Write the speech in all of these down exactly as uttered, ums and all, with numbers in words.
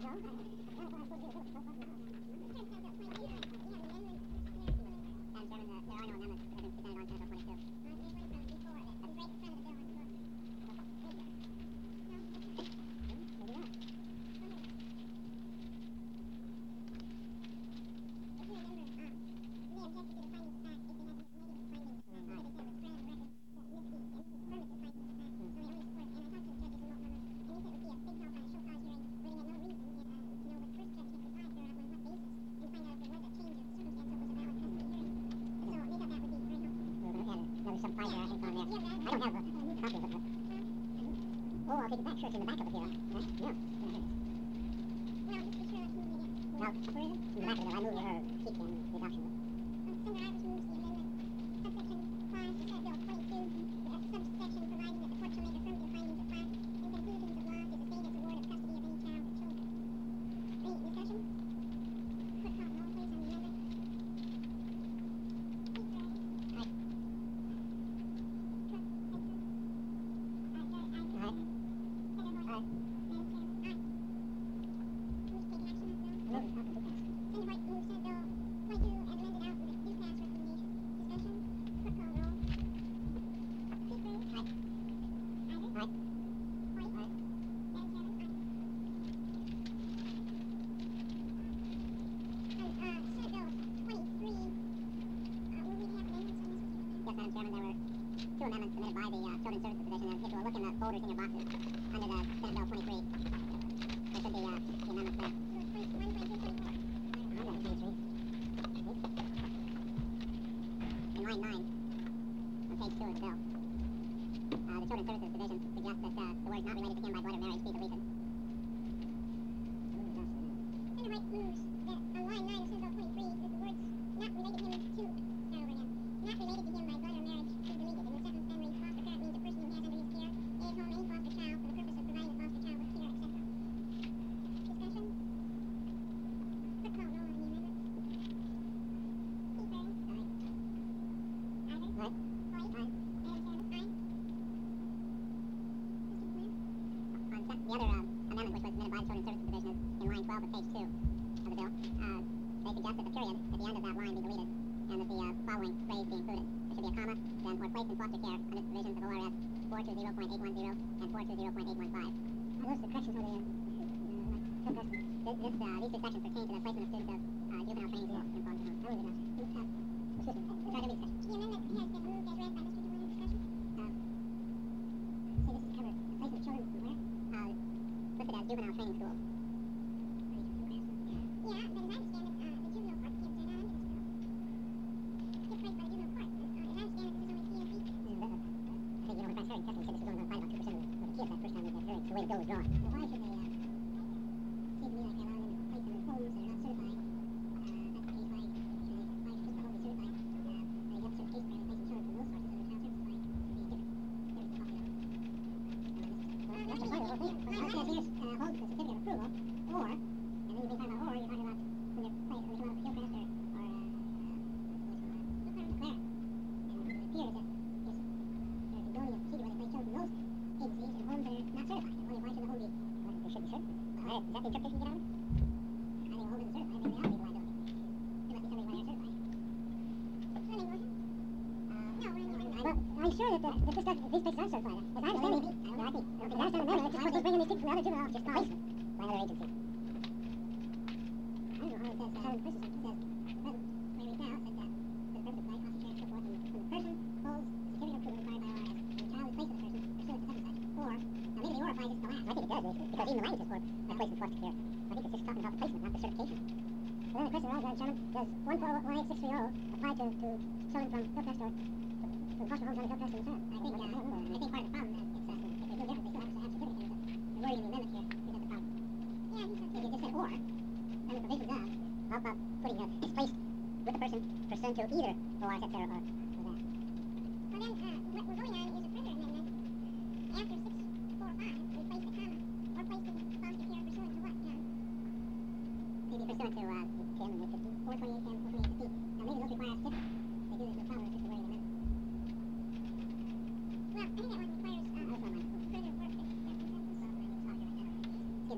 Excuse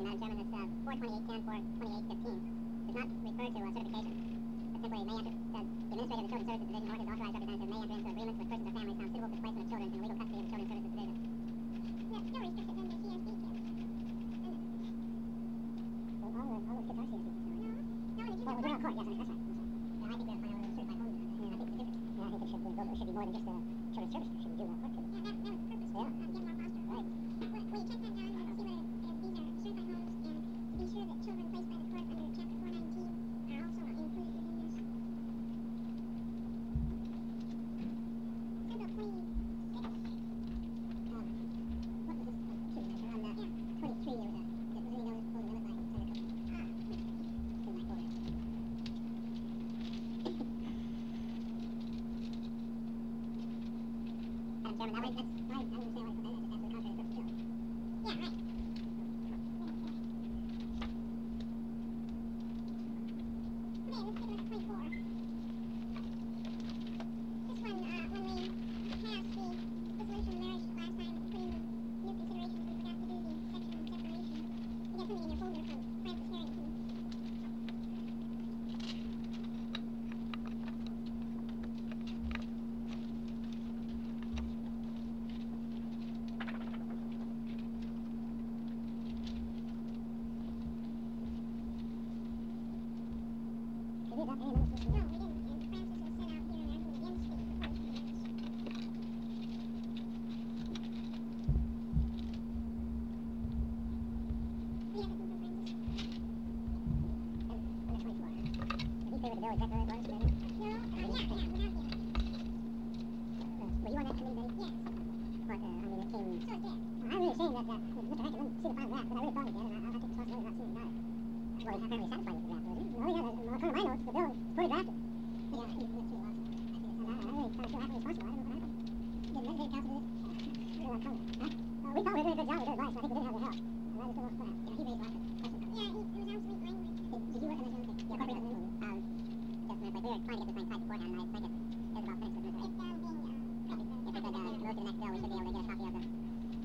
you, Madam Chairman. It's uh, four twenty-eight ten, four twenty-eight fifteen. Does not refer to uh, certification. It simply may enter, says the Administrator of the Children's Services Division or his authorized representative may enter into agreements with persons or families found suitable for the placement of children in the legal custody of the Children's Services Division. No, no restrictions under C S D kids. Well, all, the, all those kids are C S D kids now, right? No, no, the Well, children we're on court, yes, I mean, that's right. That's right. Yeah, I think we're fine with certified home. Yeah, I think it's different. Yeah, I think it should be, it should be more than just a children's service. It should be juvenile court too. Yeah, that, that was the purpose. Yeah. Um, get more foster. Right. Well, will you check that, John, and see whether uh, these are certified homes, and be sure that children placed by the court under Chapter four nineteen are also included within this. Several twenty. Um, what was this? Oh, excuse me, on uh, twenty-three, there was a, was there any notice closing limit by Senator Cook? Uh, In my folder. Madam Chairman, that way, that's, I, I understand why you put that, that's just absolutely contrary to the purpose of the bill. yeah, right. Okay, let's take a look at twenty-four. This one, uh, when we passed the dissolution of marriage last time, putting new considerations, we forgot to do the section on separation. You got something in your folder from Francis Harrington. Did we adopt any amendments to No, this? we didn't, and Francis has sent out here an argument against the proposed amendments. We have anything from Francis? Under twenty-four. Did he say what the bill exactly was, maybe? No, uh, yeah, yeah, without the, Uh, were you on that committee, Betty? yes, What, uh, I mean, it came... so it's there. I'm really ashamed that, uh, Mister Hackett didn't see the final draft, because I really thought he did, and I, I took responsibility of not seeing it either. Well, he's apparently satisfied with the draft, was he? No, yeah, uh, according to my notes, the bill is fully drafted. Yeah, he went through the last one. I think it's And I, I really kind of feel halfway responsible. I don't know what happened. the legislative council did it. Huh? Uh, we thought we were doing a good job with their advice, but I think we didn't have the help. And I just don't know what happened. Yeah, he raised lots of questions. Yeah, it, it was obsolete language. Did, did you work on this one? Yeah, corporate resolution. Um, just a minute, like, we were trying to get this thing typed beforehand, and I think it is about finished with this. It's, um, being, uh, If we could, uh, move to the next bill, we should be able to get a copy of the...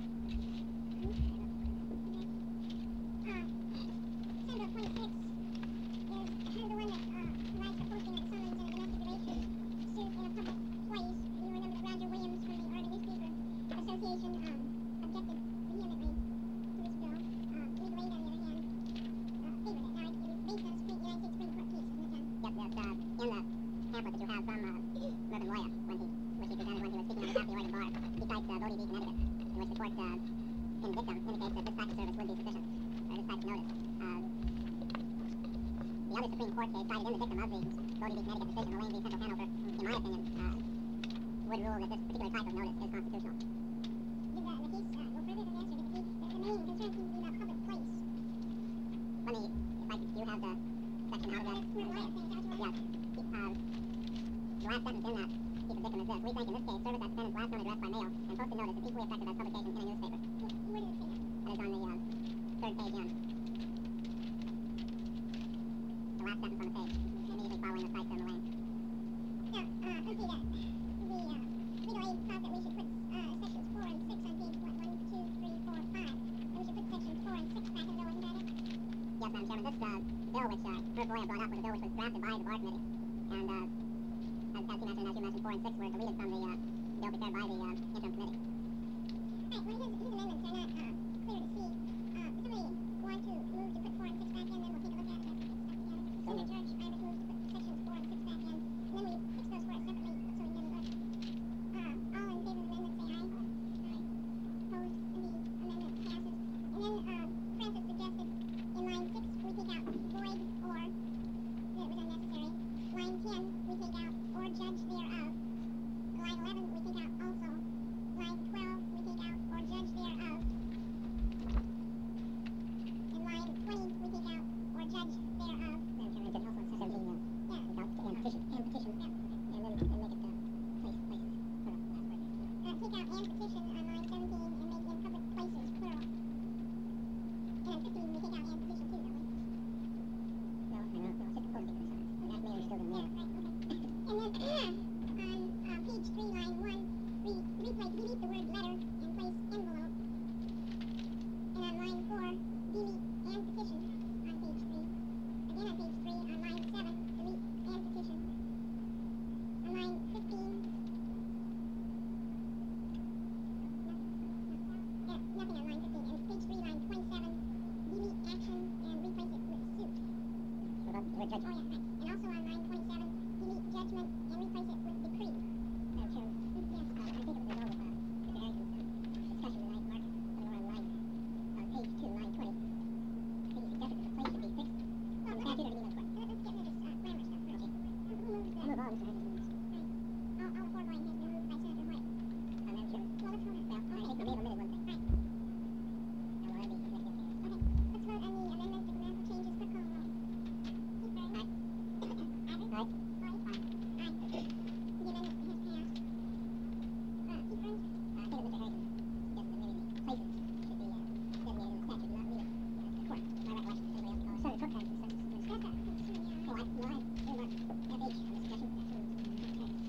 Uh, Senate Bill twenty-six is kind of the one that, uh, provides for posting of the summons in a domestic relations suit in a public place. You remember that Roger Williams from the Oregon Newspaper Association, um, objected vehemently to this bill. Uh, legal aid, on the other hand, uh, favored it. Now, it was based on a Supreme, United States Supreme Court case, isn't it, John? Yep, that's, uh, in the pamphlet that you have from, uh, Mervyn Moya, when he, which he presented when he was speaking on behalf of the Oregon Bar. He cites, uh, Bodie v. Connecticut, in which the court, uh, in dictum, indicates that this type of service would be sufficient, or this type of notice. Uh, the other Supreme Court case cited in the dictum of the Bodie v. Connecticut decision, the Lane v. Central Hanover, in my opinion, uh, would rule that this particular type of notice is constitutional. Did the, the case, uh, go further than that, or did the case, the, the main concern seems to be about public place. Let me, if I, do you have the section out of that? That's Mervyn Moya thing, is that what you Yes. Uh, the last sentence in that piece of dictum is this: we think in this case, service at defendant's last known address by mail and posted notice is equally effective as publication in a newspaper. Wh- Where did it say that? That is on the, uh, third page in. The last sentence on the page, immediately following the cite to Mullane. Yeah, uh, let's see that. The, uh, legal aid thought that we should put, uh, sections four and six on page, what, one, two, three, four, five. And we should put sections four and six back in the bill, isn't that it? Yes, Madam Chairman, this, uh, bill which, uh, Merv Boyer brought up was a bill which was drafted by the Bar Committee. And, uh, as, as he mentioned, and as you mentioned, four and six were deleted from the, uh, bill prepared by the, uh, interim committee. Right, well, his, his amendments are not, uh, clear to see. Uh, does somebody want to move to put four and six back in, then we'll take a look at it after it's back together. So Senator moved. George Ivis moves to put sections four and six back in, and then we fix those for it separately, so we can get a look. Uh, all in favor of the amendment, say aye. Aye. Opposed, and the amendment passes. And then, uh, Francis suggested in line six, we take out void or, that it was unnecessary. Line ten, we take out or judge thereof. Line eleven, we take out also. Line twelve, we take out or judge thereof. And line twenty, we take out or judge thereof. Madam Chairman, it also says seventeen, uh, Yeah. take out and petition, and petition, Yeah. and then, and make it, uh, place, places, for the last word. Uh, take out and petition on line seventeen and make in public places plural. And on fifteen, we take out and petition too, don't we? No, I know, no, it's just the posting of the signs. And that may have still been Yeah, there. right, okay. And then, on, uh, page three, line one, we replace, delete the word letter and place envelope. And on line four, delete the judge. Oh, yeah, right. And also on line twenty-seven, delete judgment and replace it with decree. Madam Chairman, Yes. uh, I think it was resolved with, uh, Mister Harrington's, uh, discussion tonight, Mark, when we're on line, on page two, line twenty. I think he suggested that the place should be fixed Well, in let's, statute or to be made let- let's get rid of this uh, grammar stuff first. Okay. Uh, Who moves I the... move on, Mister Harrington's moves. Right. All, all foregoing has been moved by Senator White. Uh, Madam Chairman, Well, let's vote on well, I okay. think we may have omitted one thing. Right. Now, we'll have the executive session. Okay. Let's vote on the amendment to grammatical changes per call roll. Keith Burns. Aye. Abbott. Aye. White. Aye. Aye. The amendment has passed. Uh, Keith Burns. Uh, I think that Mister Harrington suggested that maybe the places should be, uh, designated in the statute, not leave it, uh, to the court. My recollection, anybody else? Oh, Senator Cook has the sentence. That's a, that's a, Oh, I, no, I, earmarked F H on the suggestion, but that's what it was.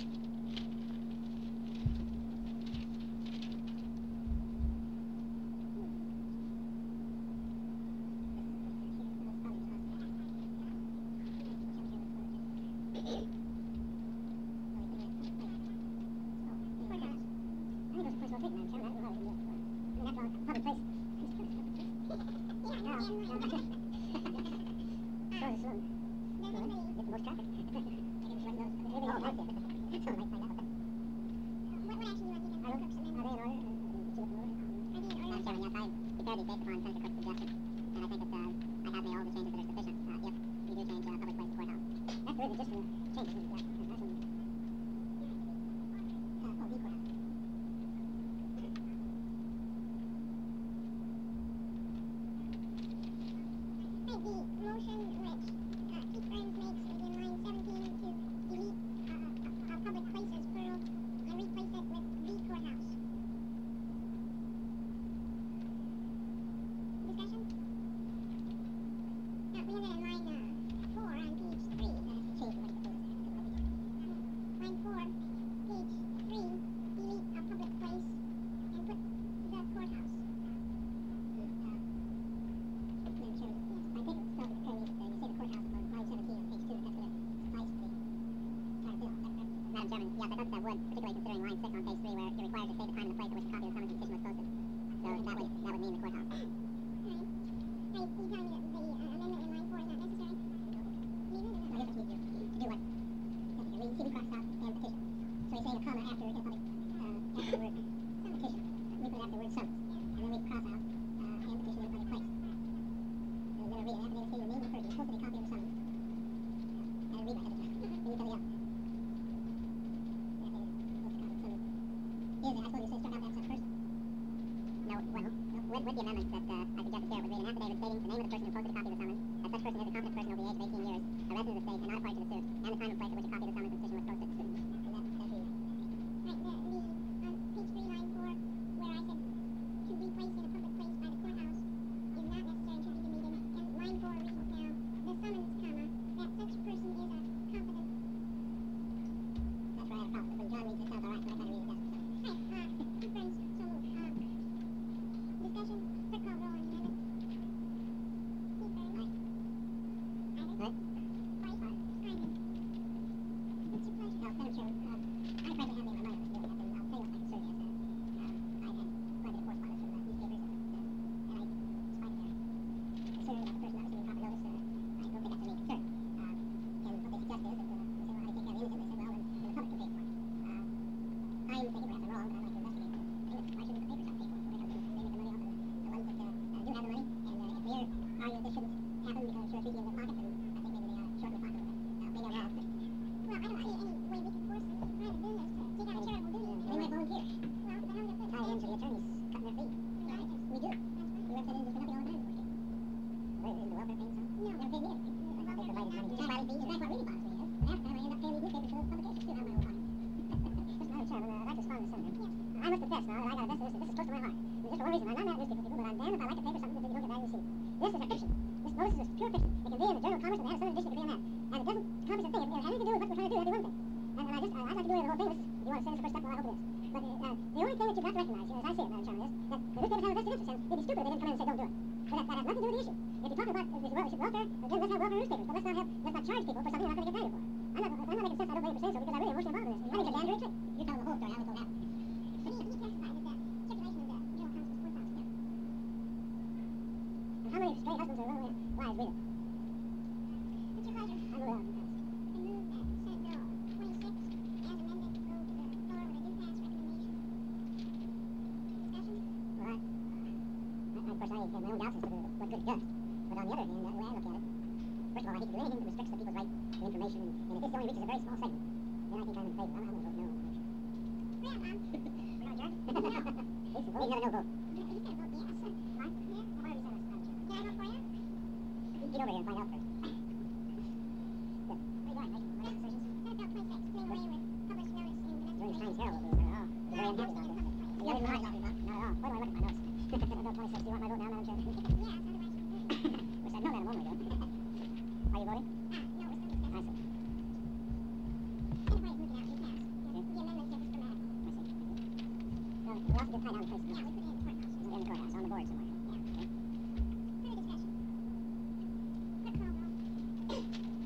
That's your pleasure? I move out. I move that Senate Bill twenty-six, as amended, go to the floor with a do pass recommendation. Discussion? Well, I, I, of course, I have my own doubts as to the, what good it does. But on the other hand, the way I look at it, first of all, I hate to do anything that restricts the people's right to information, and, and if this only reaches a very small segment, then I think I'm in favor. I'm, I'm going to vote no on the motion. Well, um, We're going to adjourn? No. It's a vote. You have a no vote. you you said vote yes. What? Yeah. Why do you say that, Madam Chair? Did I vote for you? You get over here and find out first. Good. What are you doing? Making whatever decisions? Senate Bill twenty-six, doing away with published notice in the Doing Domestic Times Relations. Herald over there. Oh, you're very unhappy Posting about in it. public place. You haven't mind about it, not at all. Where do I look at my notes? Senate Bill twenty-six. Do you want my vote now, Madam Chair? If it's yes, otherwise you vote. Which I know that a moment ago. Are you voting? Ah, no, we're still I discussing. see. Anyway, moving out, you pass. The the amendments are just grammatical. I see. Well, we also did tie down the place. Yeah, we put it in the courthouse. It's in the courthouse, on the board somewhere. Yeah. Okay. Further discussion? Clerk call roll. Gray?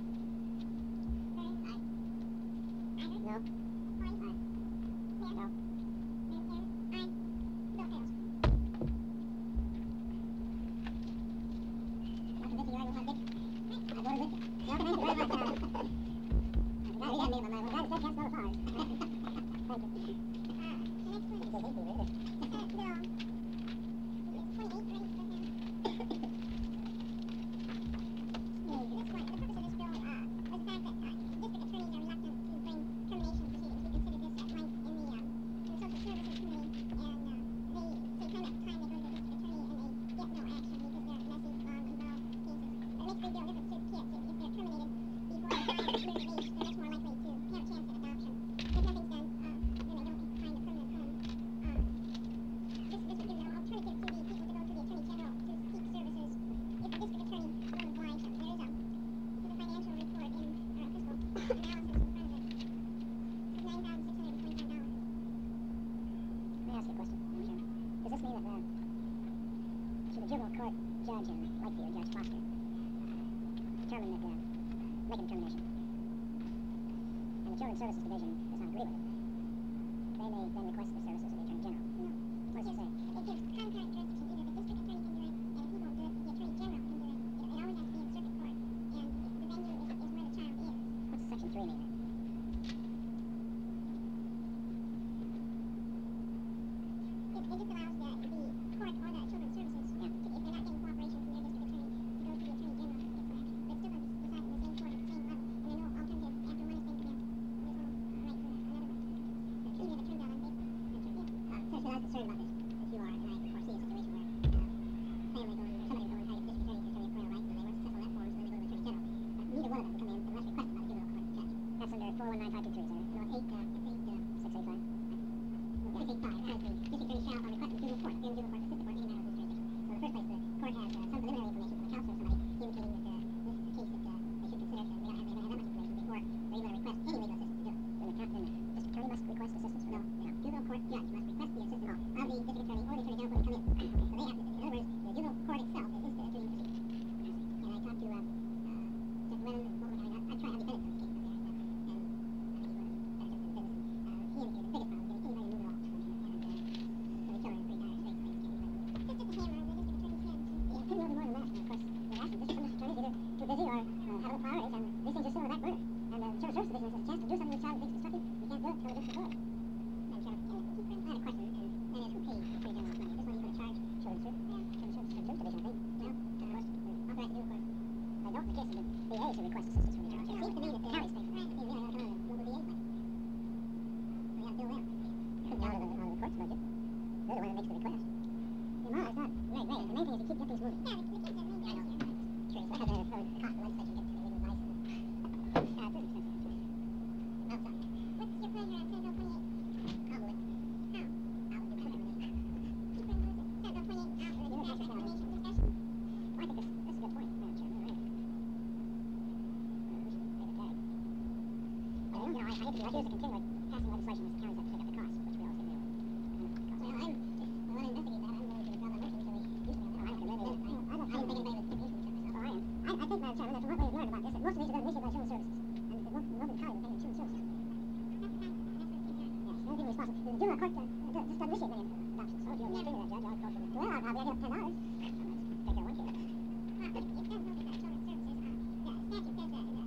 Aye. Isaac? No? White? Aye. Smith? No? Madam Chair? Aye. Bill fails. Not convincing you right with one, Dick. I voted with you. No, thank you very much. Uh, I forgot to read that name on my one. Guy that said yes, no flowers. Thank you. Uh, the next one is It's a hate me, really. Senate Bill. Is twenty-eight ready for him? This one, the purpose of this bill, uh, was the fact that, uh, district attorneys are reluctant to bring termination proceedings. We considered this at length in the, um, in the Social Services Committee, and, uh, they say time after time they go to the district attorney and they get no action because they're messy, long, involved cases. It makes a big deal difference to kids. If, if they're terminated before they die at years of age, they're much more likely to have a chance at adoption. If nothing's done, uh, then they don't find a permanent home. Um, this, this would give them an alternative to the people to go to the Attorney General to seek services if the district attorney won't oblige them. There is a, there's a financial report in, or a fiscal analysis in front of it. It's nine thousand six hundred and twenty-five dollars. Let me ask you a question, Madam Chairman. Does this mean that, uh, should the juvenile court judge in Lakeview, Judge Foster, determine that, uh, make a determination, and the Children's Services Division does not agree with it, they may then request the services of the Attorney General. No. What does it say? It gives concurrent jurisdiction. Either the district attorney can do it, and if he won't do it, the attorney general can do it. It, it always has to be in circuit court, and the venue is, is where the child is. What's section three mean then? It, it just allows the, the court or the children's services, Yeah. to, if they're not getting cooperation from their district attorney, to go to the attorney general to get some action. But it's still going to be decided in the same court at the same level, and there's no alternative after one is being condemned. There's no uh, right for another one. Even if it turns out unfavorable. Uh, Senator, I was concerned about this, as you are, and I foresee a situation where, uh, family going, or somebody going, trying to get the district attorney to attorney of criminal rights, and they weren't successful in that forum, so then they go to the attorney general. Uh, neither one of them can come in unless requested by the juvenile court judge. That's under four one nine five two three, is that right? No, it's eight, uh, it's eight, uh, six eight five. Yeah, six eight five, it says the district attorney shall, on request of the juvenile court, appeal to the juvenile court, assist the court in any matter of his jurisdiction. So in the first place, the court has, uh, some preliminary information from the counsel or somebody indicating that, uh, this is a case that, uh, they should consider, and they don't have, they don't have that much information before they're able to request any legal assistance to do it. Then the, cap- then the district attorney must request assistance from the, no, juvenile court judge must request the assistance of the district attorney or the attorney general when they come in. Okay, so they have to, in other words, the juvenile court itself is instituting the proceeding. And I talked to, uh, uh, Judge Whalen and Mulder, I mean, I, I try, I'm independent on this case, okay, and, uh, and I think he's one of the better judges in the business, and, uh, he indicated the biggest problem is getting anybody to move it all. And, uh, so the children are pretty dire straits, they just can't move it. It's just a hammer on the district attorney's head. Yeah, it couldn't be more than that, and of course, they're asking district, some district attorneys either too busy or, uh, have other priorities, and these things are still on the back burner. And the Children's Services Division has a chance to do something with a child that thinks destructive, you can't do it, tell the district court. Madam Chair, and he I had a question, and that is who pays the Attorney General's money? Is this money going to charge Children's Services? Yeah, Children's Services, Children's Division, I think. No, of course, they're authorized to do, of course. I don't, in the case of the V A should request assistance from the Attorney General. It seems to me that the counties pay for it. It seems to me I don't know the local V A's money. So you have to bill them. It comes out of the, out of the court's budget. They're the one that makes the request. The amount is not very great. The main thing is to keep, get things moving. Yeah, the, the kids are main I know. guys here. Curious. I had the, the cost of legislation gets legal advice. And, uh, it's pretty expensive. No, it's not. What's your pleasure on Senate Bill twenty-eight? I'll move it. How? I'll do that. Keep going with it. Senate Bill twenty-eight, out with a Yeah, draft that's fine. recommendation. Discussion? Well, I think this, this is a good point, Madam Chair. You're right. Uh, we should take a tag. I mean, you know, I, I hate to be like you as a continuing passing legislation as the counties have to pick up the cost, which we always think they will. Well, I'm, if we want to investigate that, I'm going to withdraw my motion until we do something. I don't think anybody would, I don't, I don't think anybody would take the issue myself. Oh, I am. I, I think, Madam Chairman, that from what we've learned about this, that most of these are going to be initiated by Children's Services. And the local, the local county will pay the Children's Services. That's fine. That's what it is. Yes, the only thing responsible. The juvenile court uh, uh, just doesn't initiate many adoptions. So if you're Never. a that judge, I'll call for the, well, I'll, I'll be able to have ten dollars. Take care of one kid. Uh, it, it does note that uh, Children's Services, uh, the statute says that, uh,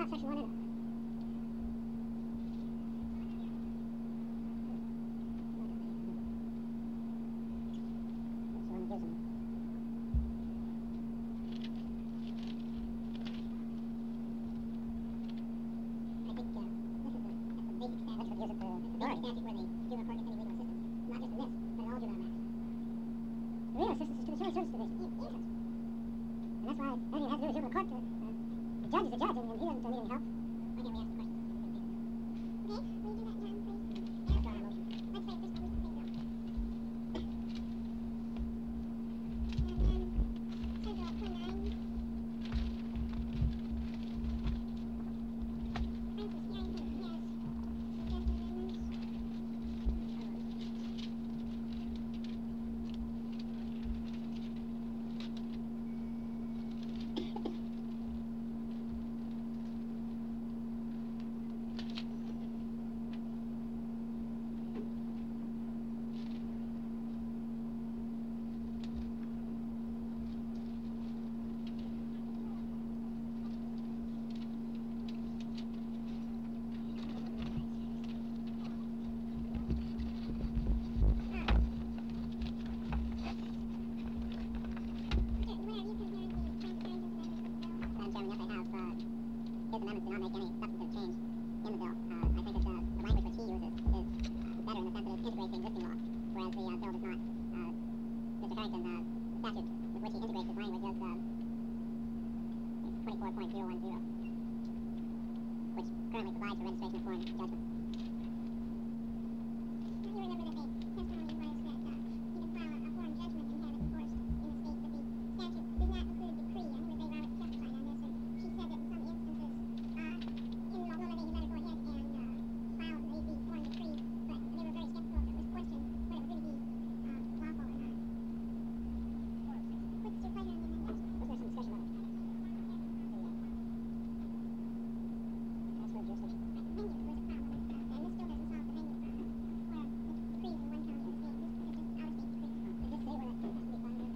got section one in it. That's the one that gives them. I think uh, this is the, that's the basic statute. That's what gives it the authority. Statute where they give a court against any legal assistance. Not just in this, but in all juvenile matters. The legal assistance is to the Civil Service Division. Yes. And that's why everything has to do with juvenile court. To, uh, the judge is the judge, and, and he doesn't need any help. Why can't we ask the questions? Okay, will you do that, John, please? That's our motion. Let's wait, this one, this one, please. And then, Senate Bill twenty-nine. Francis Harrington has suggested amendments. Okay, where are you comparing the Francis Harrington's amendments with the bill? Madam Chairman, yes, I have. Uh, his amendments do not make any substantive change in the bill. Uh, I think that uh, the language which he uses is better in the sense that it integrates the existing law, whereas the uh, bill does not. Uh, Mister Harrington, uh, the statute with which he integrates his language is uh, twenty-four point zero one zero, which currently provides for registration of foreign judgment. Now, you remember that the testimony was that uh, you can file a, a foreign judgment and have it enforced in the state, but the statute does not include decree. I remember Ray Roberts testified on this, and she said that in some instances, uh, in Moldova they let her go ahead and uh, file the, the foreign decree, but they were very skeptical if it was questioned whether it would really be uh, lawful or not. What's your pleasure on the amendment? Wasn't there some discussion about it? The, uh, transfer of jurisdiction. Venue was a problem with uh, and this still doesn't solve the venue problem, where the decree is in one county in the state. This is just out-of-state decree. Does this say where that has to be filed in?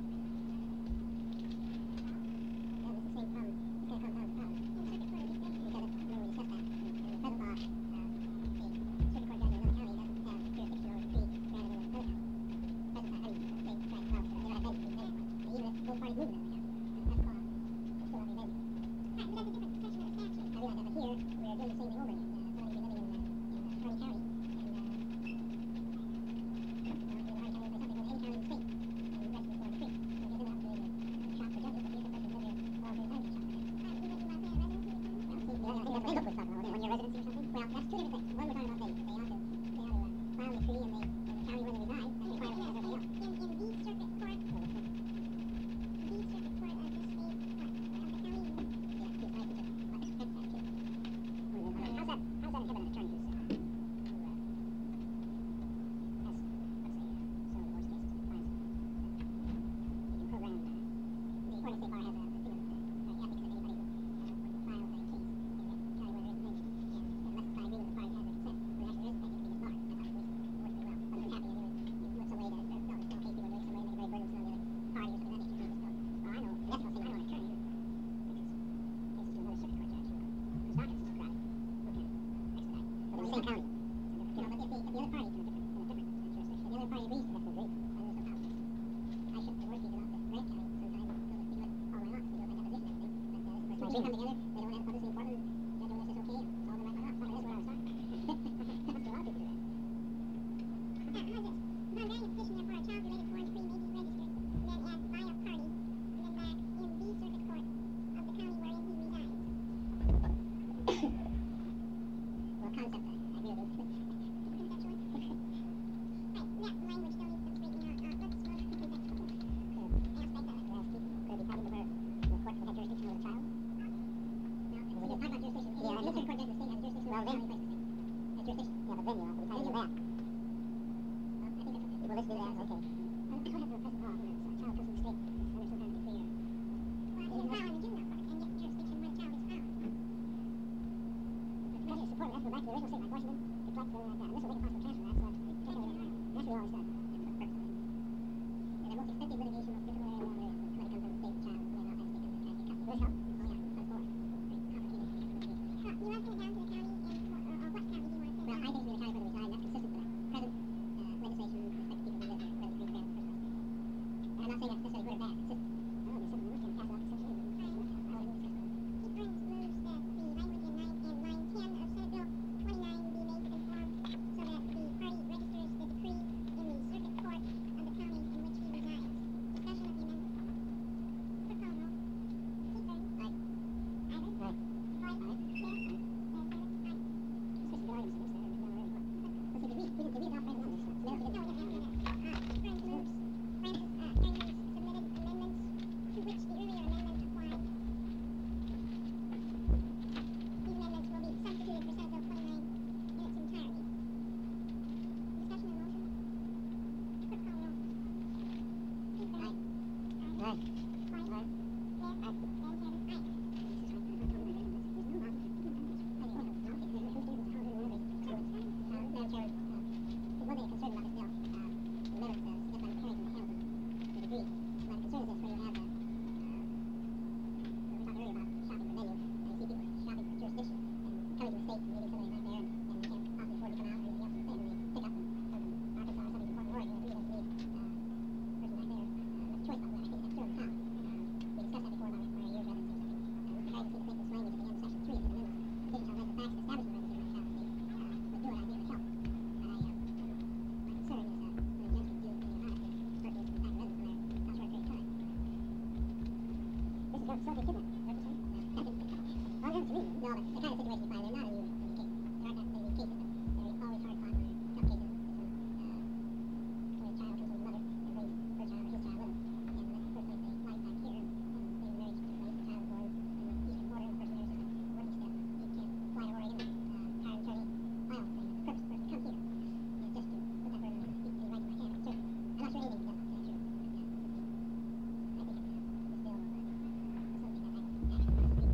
Yeah, it's the same problem. It's gonna come down to problem. In circuit court of the state. Because it, remember we discussed that. In, in the present law, uh, a circuit court judge in another county doesn't have jurisdiction over a decree granted in another county. Present, I mean, state, right, well, they don't have venue, they don't. And even if both parties move in another county, that's, that's law. They still have a venue. Right, but that's a different section of the statute. I realize that, but here, we are doing the same thing over again. Uh, somebody could be living in, uh, in uh, Harney County, and, uh, you know, in Harney County, or something, go to any county in the state, and register for a decree. So he doesn't have to be able to shop for judges, but he has to live here all day time to shop for judges. Right, you mentioned about that residency requirement? Yeah, see, yeah, I think that's what Handbook was talking about, wasn't it? One year residency or something? Well, that's two different things. One, we're talking about venue. They ought to, they ought to, uh, file a decree in the, in the county where they reside, that's required as everybody else. In, in the circuit court, So that's what- the circuit court of the state, what, of the county? yeah, he's right, he's just, like, that's that too. How's that, how's that interpret an attorney who's, uh, who, uh, has, let's say, uh, several divorce cases and finds, uh, you can program, uh, the Oregon State Bar has a, you know, uh, ethics that anybody who, uh, files a case in the county where there is a venue, and unless by agreement the parties has their consent, there actually is, they can be disbarred. That's how it works, it works pretty well. But if it's happening, you know, you look somebody that, there's no, there's no case people are doing, somebody make it very burdensome on the other party or something of that nature, you just go, well, I know, that's not saying I know an attorney who takes his cases to another circuit court judge who, whose dockets is crowded, who can expedite. But in the same county. You know, but if the, if the other party is in a different, in a different uh, jurisdiction, if the other party agrees to that, agree, then there's no conflict. I ship divorce cases off to Grant County sometimes, and we do it all my lots, we do it by deposition and everything. But, uh, this is my three come together, they don't have publicity in Portland, judge over there says okay, and solve them right by lot. That's what I was talking about. Must be a lot of people do that. Now, how's this? Upon granting a petition therefore, a child-related foreign decree may be registered, then as by a party, and then back in the circuit court of the county wherein he resides. Well, concept, I, I agree with you. Conceptually? Right, that language still needs some straightening out. Uh, let's go to the conceptual Could, aspect of it. could ask people, could it be possible for the court to have jurisdiction over the child? No, We we can can talk about jurisdiction. Yeah, In I the think- circuit court judge, the state has jurisdiction Well, over the then- county, places the state. Has jurisdiction. Yeah, but venue, also, we can't do that. Well, I think that's okay. Well, let's do that, okay. Well, I don't have the present law, you know, a child comes from the state, under some kind of decree or. Well, you can file in the juvenile court and get jurisdiction where the child is found. But actually, support, we have to go back to the original state, like Washington, deflect the, like that, and this will make it possible to transfer, that's what, that's what we don't, that's what we always done. And the most expensive litigation, most difficult area of law there is when it comes from the state child, and then outside the state comes from the county. Will this help? Oh, yeah, that's more. Very complicated litigation. send it down to the county, and what, or, or what county do you want to send Well, it I down think to? the county whether we reside, that's consistent with the present uh, legislation with respect to people who live there, whether it's green or bad in the first place. And I'm not saying that's necessarily good or bad, it's just, I don't know, there's something we can pass it off to section eight. Right. Keith Burns moves that the language in line, in line ten of Senate Bill twenty-nine be made to conform so that the party registers the decree in the circuit court of the county in which he resides. Discussion of the amendment. Clerk call roll. Keith Burns. Aye. Ivan. Aye. Floyd. Aye. Smith. Aye. Mayor Taylor. Aye. It's just the good arguments in this, uh, no, no, no. Let's see, did we, we did, did we adopt Brandon on this? No, No, we no, didn't. we didn't ask you that. Uh, Burns moves. Francis, uh, Francis submitted amendments to which the earlier amendment applied. These amendments will be substituted for Senate Bill twenty-nine in its entirety. Discussion of motion. Clerk call roll. Keith Burns. Aye. Floyd. Aye. Smith. Aye. Mayor Taylor. Aye. Madam Chair, there's one thing I'm concerned about this bill. Uh, the amendment uh, suggested by Mister Harrington Hamilton to the degree. My concern is this, when you have, uh, uh, we talked earlier about shopping for venue, and you see people shopping for jurisdiction, and coming to a state and meeting somebody right there, and, and they can't possibly afford to come out or anything else to the state, and they pick up and come from Arkansas or something from Portland, Oregon, and really doesn't need, uh, person right there, uh, make a choice about that. I think it's concern in town. Um, we discussed that before about requiring years residency or something. Uh, Mister Harrington seemed to think this language at the end of section three of the amendment, conditions on mental facts establishing residency in the state, uh, would do it, I think would help. But I, uh, my concern is, uh, when a gentleman deals with the honest, this person is in fact a resident from there, not short a period of time. This is going to facilitate kidnapping, is that what you're saying? No. Well, it's me. No, but the kind of situation you find, they're not unusual in these cases. There aren't that many cases, but they're always hard fought, or tough cases. There's when, uh, when a child comes with a mother and brings her child or his child with them, and that's the first place they fly back here, and they were married to the place, the child was born in the eastern border, and the person marries just a working step. You can't fly to Oregon and uh, hire an attorney, file saying that the purpose of the person to come here is just to put that burden on him, speak to the right to my family. Certainly. I'm not sure anything can be done about that, true. But, uh, I think uh, this bill will uh, facilitate that action. action.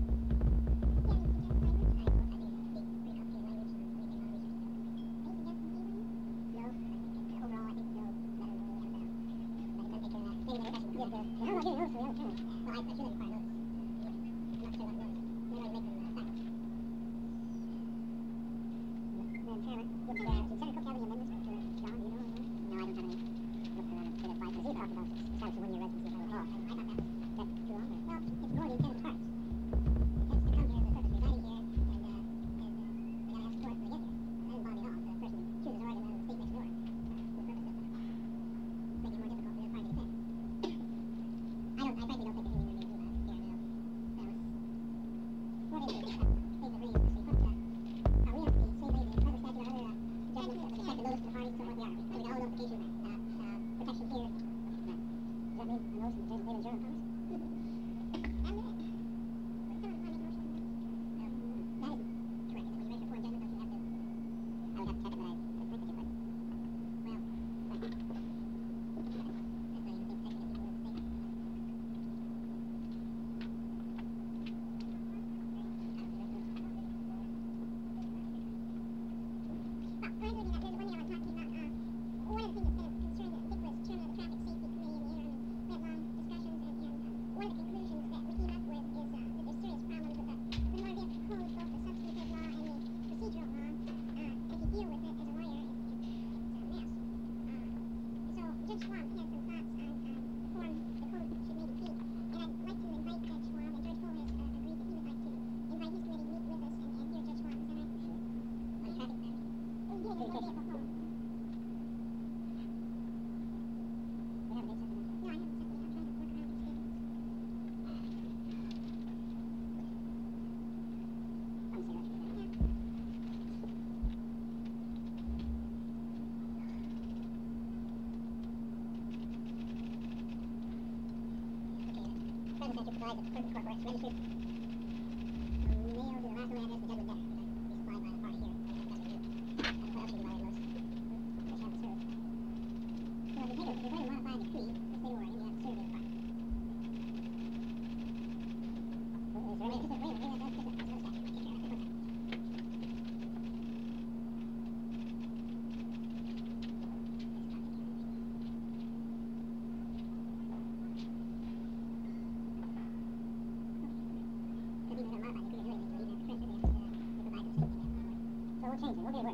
Provides that the clerk of court corrects registered mail to the last known address of the judgment debtor, which is supplied by the party here. And what else should be by most? Which have to serve. So if you take a, if you're going to modify a decree, the state of Oregon, you have to serve the party. Well, is there any, just a, wait a minute, wait a minute, that's, that's, that's another statute. Take care of that, that's one second. Could be another modified decree or anything, so even if the prince really has to, uh,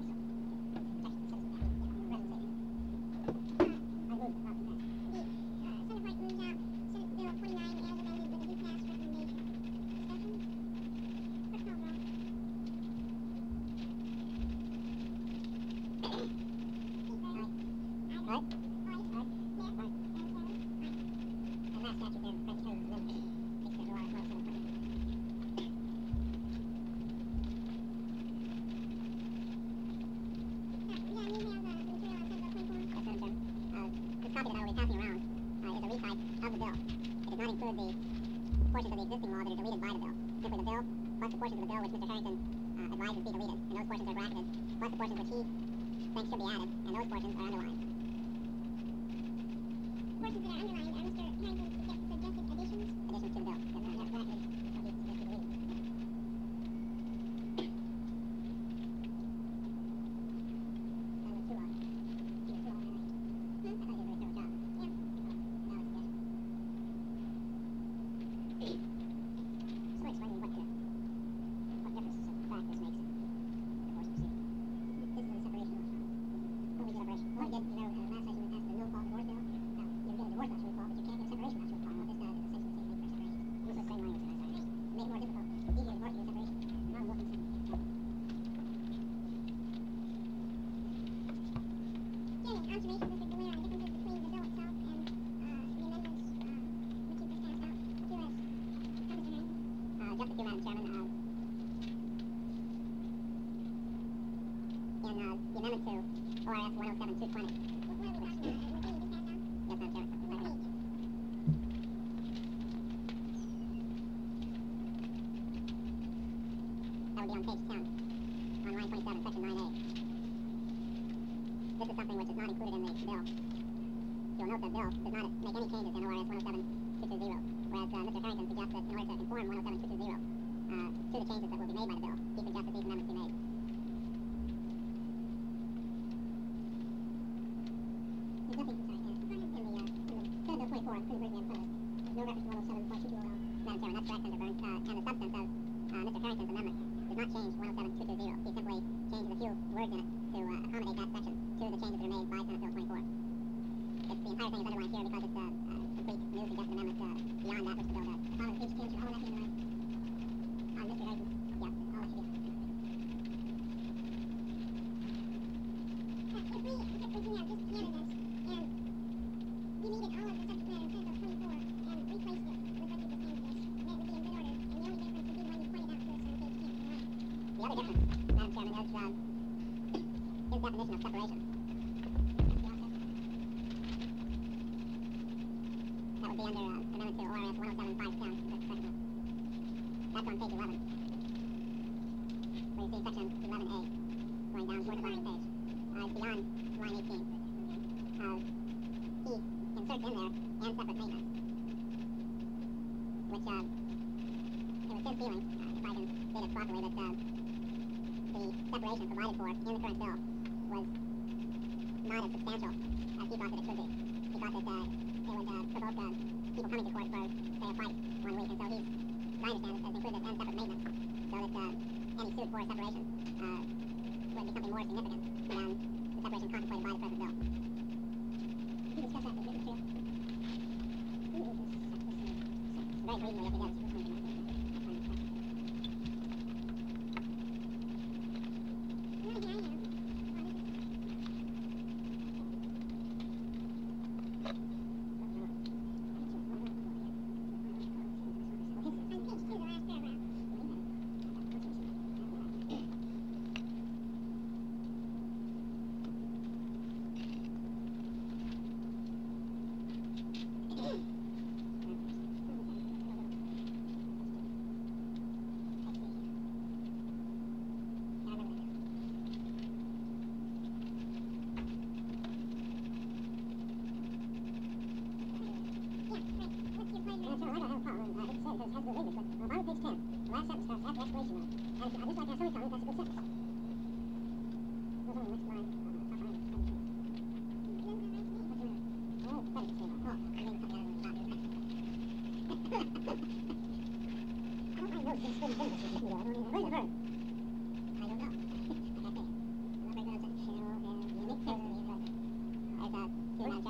Where's it hurt? I don't know.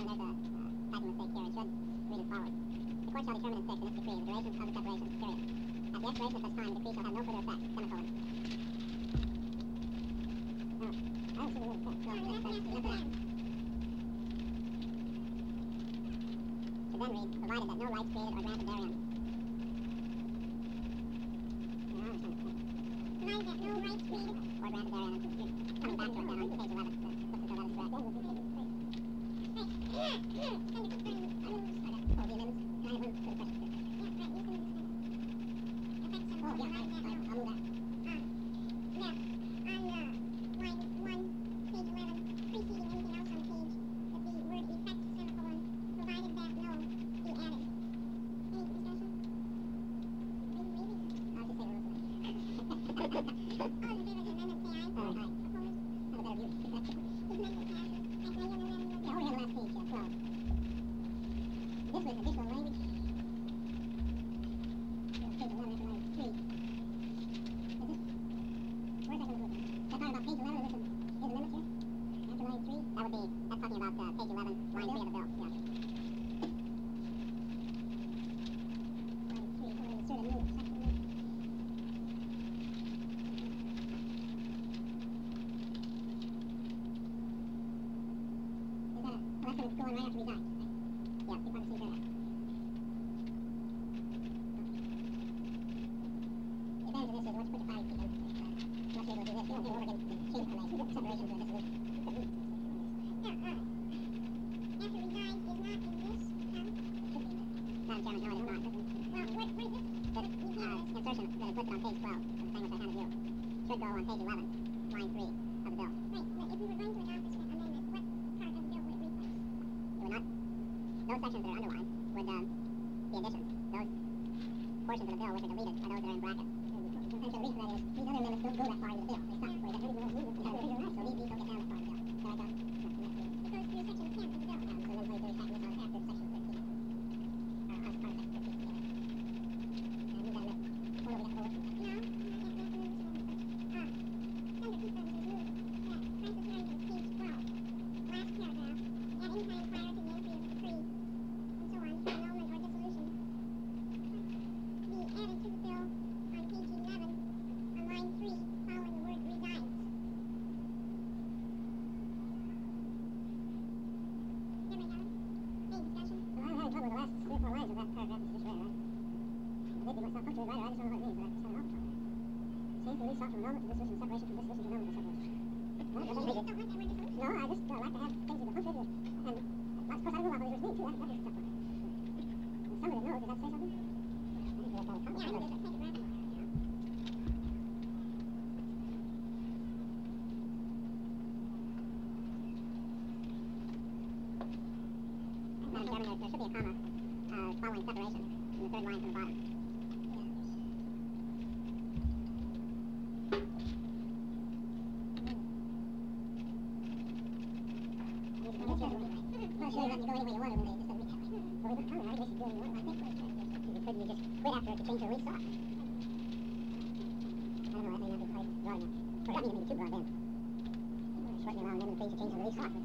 there's a uh, typing mistake here. It should read as follows. The court shall determine in fix in this decree the duration of the separation, period. At the expiration of such time, the decree shall have no further effect, semicolon. No, I don't see the word effect. No, Well, that's that's, not that's, the that's, should then read, provided that no rights created or granted therein. You know, I'm trying to think. Provided that no rights created. Or granted therein. You're coming back to it now on page eleven. The book until that is correct. Right. Under concerning rules. Oh, the amendments? Can I have one for the question? Yeah, right, use the move effects Oh, of yeah, provided right, that right, no. I'll move that. Um, now, on, uh, line one, page eleven, preceding anything else on page, that the word effect, semicolon, provided that no be added. Any discussion? Maybe, maybe. I'll just say the rules. All those in favor of the amendment, say aye. Aye. Opposed? Have a better view. The amendment passes. I, I am amending Yeah, over here on the last page, yeah, twelve. This was additional language. Yeah, page eleven after line three. Is this? Where's that gonna go? That's talking about page eleven, listen, his amendments here? After line three? That would be, that's talking about, uh, page eleven, line three of the bill, yeah. Line three, so we're gonna insert a new section there. Is that, oh, that's gonna go in right after resign, right? Yeah, be part of the same paragraph. The advantage of this is once you put the five feet in, it's, uh, much able to do this, you don't do it over again, change from a separation to a dissolution. Now, uh, after resigned is not in this, Tom? Madam Chairman, no, it is not. Well, what, what is this? The, You uh, have this. insertion that is listed on page twelve, of the same which I handed you, should go on page eleven, line three of the bill. Right, but if we were going to adopt this amendment, what part of the bill would it replace? It would not, those sections that are underlined would, um, be additions. Those portions of the bill which are deleted are those that are in brackets. The reason for that is, these other amendments don't go that far into the bill. They stop before they get to the bill. So these, these don't get down that far in the bill. So I got, no, the next page. It goes through section ten of the bill. Um, so then twenty-third, second, this on after section thirteen. Uh, as part of section thirteen, yeah. And move that next. Oh, no, we got to go with it. No, I'm not yet going to move this amendment, but, uh, under two services moved that Francis Harrington, page twelve, last paragraph, at any time prior to the entry of the decree, and so on, for annulment or dissolution, be added to the bill on page eleven, on line three, following the word resides. Everybody got it? Any discussion? Well, I'm having trouble with the last three or four lines of that paragraph you just read, right? I did do myself comfortable writer, I just don't know what it means, but I just don't know. Change the lease sought from annulment to dissolution, separation from dissolution to annulment to separation. No, You that just doesn't don't read it. want that word dissolution? No, I just uh, like to have things that are punctuated, and, of course, I don't know about what yours mean, too, that, that is a tough one. And some of it knows, does that say something? I think we have to have a comment. Yeah, I know there's a second round. Madam Chairman, there, there should be a comma, uh, following separation, in the third line from the bottom. Well, sure, you let me go any way you want, and they just don't read that way. Well, we put a comma, right, basically doing what I think what it's trying to do. You couldn't, you just quit after it to change the lease sought. I don't know, I think that'd be quite broad enough. Or that needs to be too broad then. Shorten the amount of amendment fees to change the lease sought.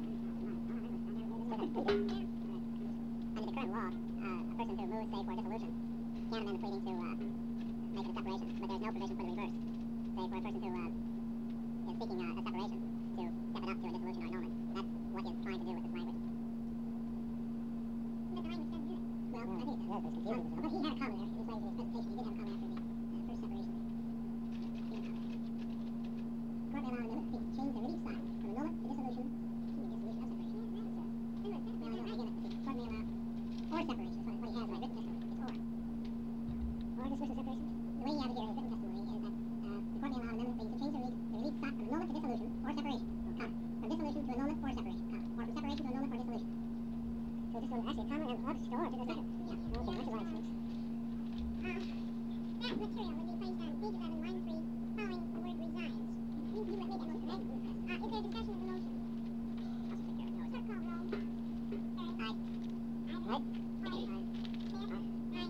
Under the current law, uh, a person who moves, say, for a dissolution, can amend the pleading to, uh, make it a separation, but there's no provision for the reverse. Say, for a person who, uh, is seeking, uh, a separation, to step it up to a dissolution or annulment. That's what he's trying to do with this language. But the language doesn't do it. Well, I think it does, but it's confusing. Uh, but he had a comment there, he was writing his presentation, he did have a comment after the, uh, first separation. He had a comment. Court may allow an amendment fee to change the release sought from annulment to dissolution, to the dissolution of separation. Yeah, right, it says. Remember, it says Well, I know, right. again, it's, it's court may allow, or separation, is what, what he has in his written testimony, it's or. Or dissolution separation. The way he has it here in his written testimony is that, uh, the court may allow an amendment fee to change the release, the release sought from annulment to dissolution or separation, comma, from dissolution to annulment or separation, comma, or from separation to annulment or dissolution. So just one, actually, a comma and or just or, just a second. Yeah, Okay, that's a lot of space. Uh, that material would be placed on page eleven, line three, following the word resides. You, you made that motion, right? Uh, is there discussion of the motion? I'll just take care of it. Clerk call roll. Barry? Aye. Aye. Right? White? Aye. Smith? Aye.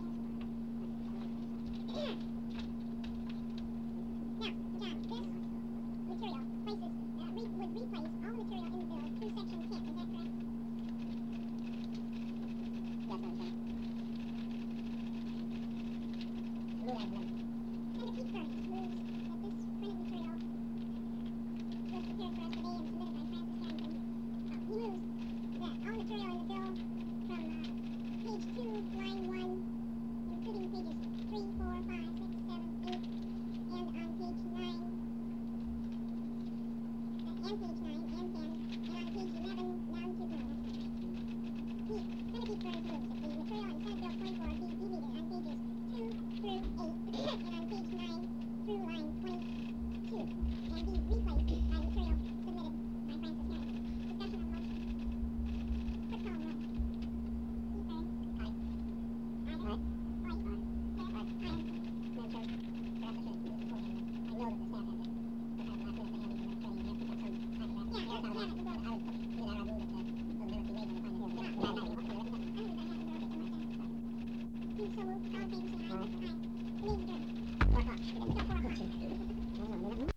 Now, John, this material places, uh, re- would replace all the material in the bill through section ten, is that correct? and page nine and ten, and on page eleven down to, no, that's not right. The Centipede Furnace Rules. The material in Senate Bill twenty-four be deleted on pages two through eight, and on page nine through line